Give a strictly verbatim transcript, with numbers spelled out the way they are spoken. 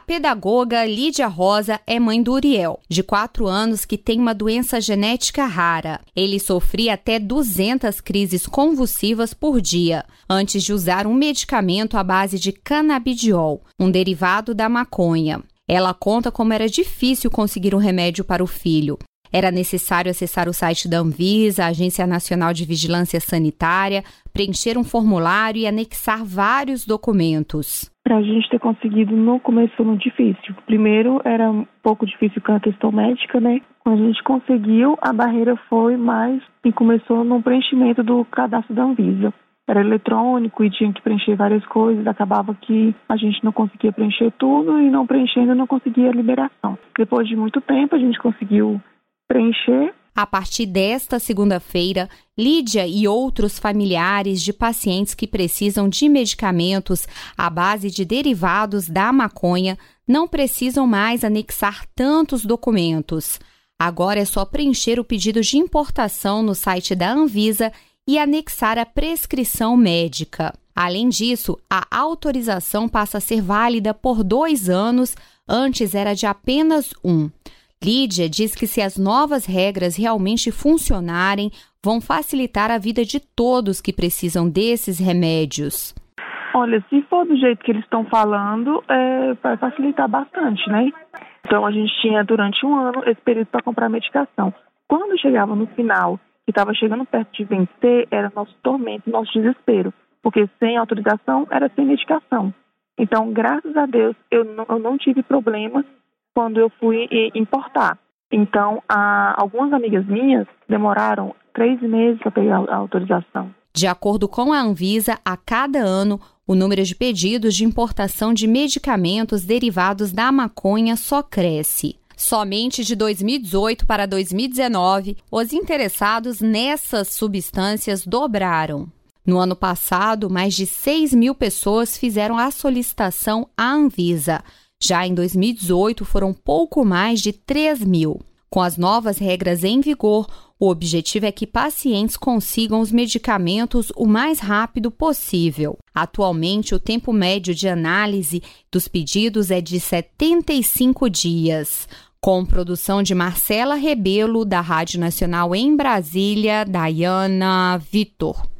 A pedagoga Lídia Rosa é mãe do Uriel, de quatro anos, que tem uma doença genética rara. Ele sofria até duzentas crises convulsivas por dia, antes de usar um medicamento à base de canabidiol, um derivado da maconha. Ela conta como era difícil conseguir um remédio para o filho. Era necessário acessar o site da Anvisa, a Agência Nacional de Vigilância Sanitária, preencher um formulário e anexar vários documentos. Para a gente ter conseguido, no começo foi muito difícil. Primeiro, era um pouco difícil com a questão médica, né? Quando a gente conseguiu, a barreira foi mais e começou no preenchimento do cadastro da Anvisa. Era eletrônico e tinha que preencher várias coisas, acabava que a gente não conseguia preencher tudo e não preenchendo não conseguia a liberação. Depois de muito tempo, a gente conseguiu preencher. A partir desta segunda-feira, Lídia e outros familiares de pacientes que precisam de medicamentos à base de derivados da maconha não precisam mais anexar tantos documentos. Agora é só preencher o pedido de importação no site da Anvisa e anexar a prescrição médica. Além disso, a autorização passa a ser válida por dois anos, antes era de apenas um. Lídia diz que se as novas regras realmente funcionarem, vão facilitar a vida de todos que precisam desses remédios. Olha, se for do jeito que eles estão falando, é, vai facilitar bastante, né? Então, a gente tinha durante um ano esse período para comprar medicação. Quando chegava no final, que estava chegando perto de vencer, era nosso tormento, nosso desespero. Porque sem autorização, era sem medicação. Então, graças a Deus, eu não, eu não tive problemas quando eu fui importar. Então, há, algumas amigas minhas demoraram três meses para pegar a autorização. De acordo com a Anvisa, a cada ano, o número de pedidos de importação de medicamentos derivados da maconha só cresce. Somente de dois mil e dezoito para dois mil e dezenove, os interessados nessas substâncias dobraram. No ano passado, mais de seis mil pessoas fizeram a solicitação à Anvisa. Já em dois mil e dezoito, foram pouco mais de três mil. Com as novas regras em vigor, o objetivo é que pacientes consigam os medicamentos o mais rápido possível. Atualmente, o tempo médio de análise dos pedidos é de setenta e cinco dias. Com produção de Marcela Rebelo, da Rádio Nacional em Brasília, Dayana Vitor.